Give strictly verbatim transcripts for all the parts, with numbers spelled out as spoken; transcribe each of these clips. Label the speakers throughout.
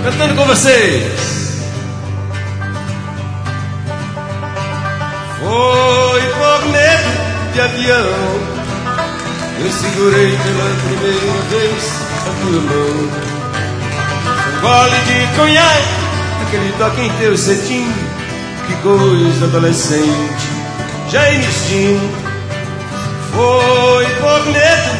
Speaker 1: Cantando com vocês. Foi por medo de avião, eu segurei pela primeira vez a tua mão. Um gole de conhaque, aquele toque em teu cetim, que coisa adolescente, James Dean. Foi por medo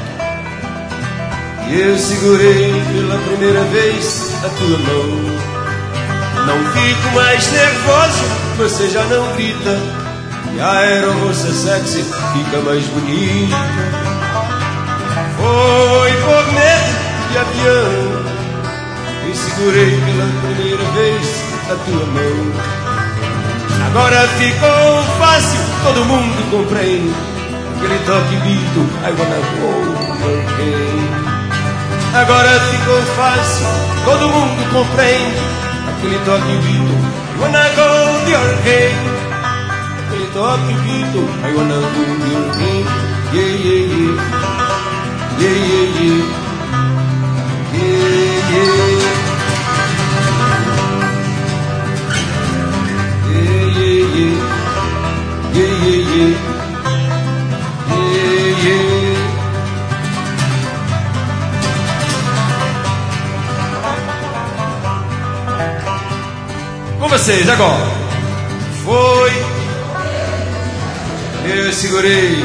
Speaker 1: que eu segurei pela primeira vez a tua mão. Não fico mais nervoso, você já não grita, e a aeromoça sexy fica mais bonita. Foi por medo de avião que segurei pela primeira vez a tua mão. Agora ficou fácil, todo mundo compreende, aquele toque Beatle, I wanna hold your hand. Agora ficou fácil, todo mundo compreende, aquele toque Beatle, I wanna hold your hand. Aquele toque Beatle, I wanna hold your hand. Yeah, yeah, yeah. Yeah, yeah, yeah. Yeah, yeah. Yeah, yeah, yeah. Yeah, yeah, yeah. Yeah, yeah. Com vocês agora. Foi, eu segurei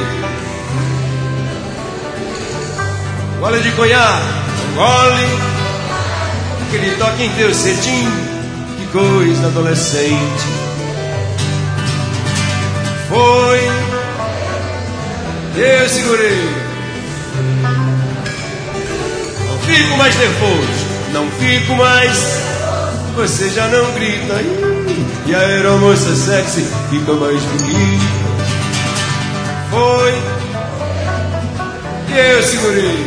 Speaker 1: um gole de conhaque, um gole, aquele toque em teu cetim, que coisa adolescente. Foi, eu segurei. Não fico mais nervoso, não fico mais, você já não grita, e a aeromoça sexy fica mais bonita. Foi, e eu segurei.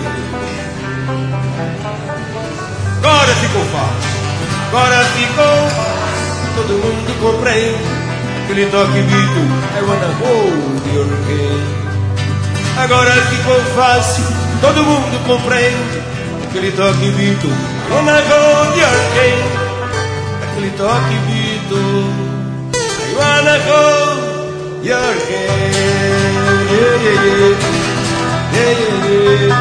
Speaker 1: Agora ficou fácil, agora ficou, todo mundo compreende, aquele toque Beatle, I wanna hold your hand. Agora ficou fácil, todo mundo compreende, aquele toque Beatle, I wanna hold your hand. Aquele toque Beatle, I wanna hold your hand. Yeah, yeah, yeah. Yeah, yeah, yeah.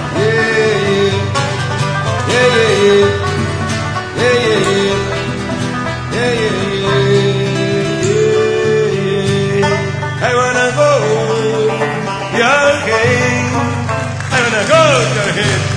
Speaker 1: Yeah, yeah, yeah. Yeah, yeah, yeah. Yeah, yeah, yeah. Yeah. I wanna hold your hand. I wanna hold your hand.